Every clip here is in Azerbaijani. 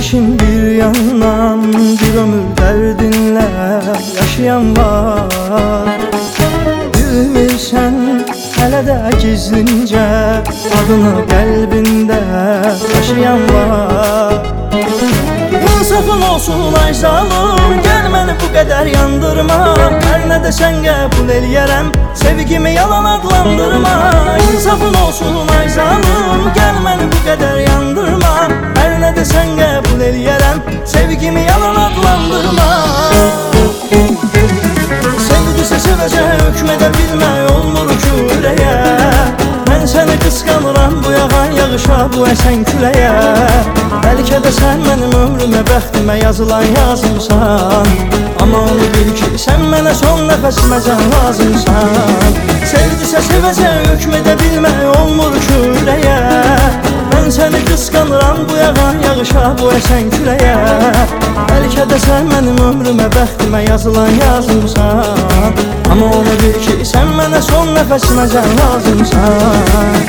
işin bir yandan, bir ömür dərdinlə yaşayan var. Bilmirsən hələ də gizlincə adını qəlbində taşıyan var. İnsafın olsun ay zalım, gəl məni bu qədər yandırma. Hər nə desən qəbul eləyərəm, sevgimi yalan adlandırma. İnsafın olsun ay zalım, gəl məni bu qədər yandırma. Hər nə desən qəbul eləyərəm, sevgimi yalan adlandırma. Sevdisə sevəcək, hökm edə bilmək olmur ki ürəyə. Mən səni qısqanıram, bu yağan yağışa, bu əsən küləyə. Bəlkə də sən mənim ömrümə, bəxtimə yazılan yazımsan. Amma onu bil ki, sən mənə son nəfəsiməcən lazımsan. Sevdisə sevəcək, hökm edə bilmək olmur ki ürəyə. Mən səni qısqanıram, bu yağan yağışa, bu əsən küləyə. Bəlkə də sən mənim ömrümə, bəxtimə yazılan yazımsan. Amma onu bil ki, sən mənə son nəfəsiməcən lazımsan.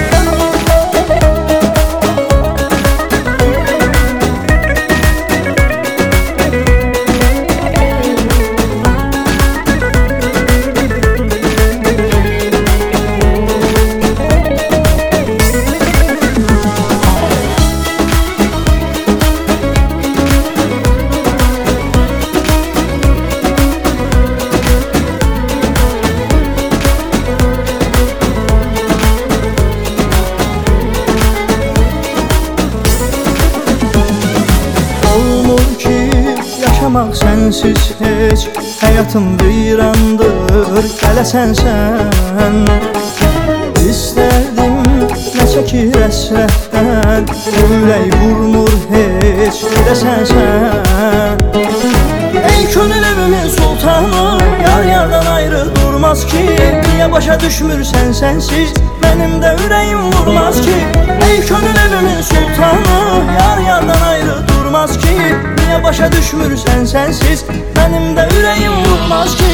Yaşamaq sənsiz heç, həyatım virandır, gələsən sən. İstərdim nə çəkir əsrətdən, ürək vurmur heç, gedəsən sən. Ey könül evimin sultanı, yar yardan ayrı durmaz ki. Niyə başa düşmürsən sənsiz, mənim də ürəyim vurmaz ki. Ey könül evimin sultanı, yar yardan ayrı durmaz ki. Niyə başa düşmürsən sənsiz, mənim də ürəyim vurmaz ki.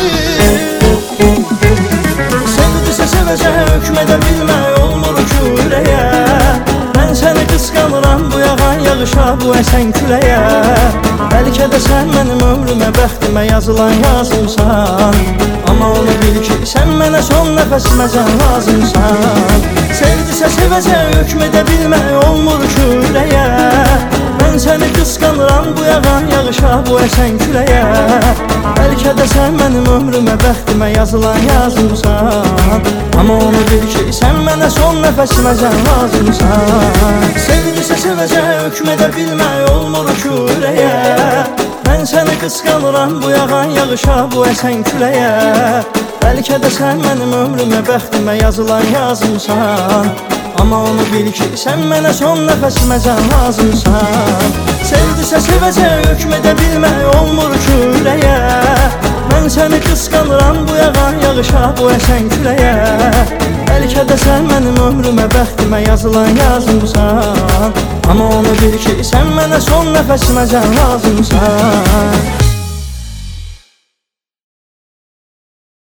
Sevdisə sevəcək, hökm edə bilmək olmur ki ürəyə. Mən səni qısqanıram, bu yağan yağışa, bu əsən küləyə. Bəlkə də sən mənim ömrümə, bəxtimə yazılan yazımsan. Amma onu bil ki, sən mənə son nəfəsiməcən lazımsan. Sevdisə sevəcək, hökm edə bilmək olmur ki ürəyə. Mən səni qısqanıram, bu yağan yağışa, bu əsən küləyə. Bəlkə də sən mənim ömrümə, bəxtimə yazılan yazımsan. Amma onu bil ki, sən mənə son nəfəsiməcən lazımsan. Sevdisə sevəcək, hökm edə bilmək olmur ki ürəyə. Mən səni qısqanıram, bu yağan yağışa, bu əsən küləyə. Bəlkə də sən mənim ömrümə, bəxtimə yazılan yazımsan. Amma onu bil ki, sən mənə son nəfəsiməcən lazımsan. Sevdisə sevəcək, hökm edə bilmək olmur ki ürəyə. Mən səni qısqanıram, bu yağan yağışa, bu əsən küləyə. Bəlkə də sən mənim ömrümə, bəxtimə yazılan yazımsan. Amma onu bil ki, sən mənə son nəfəsiməcən lazımsan.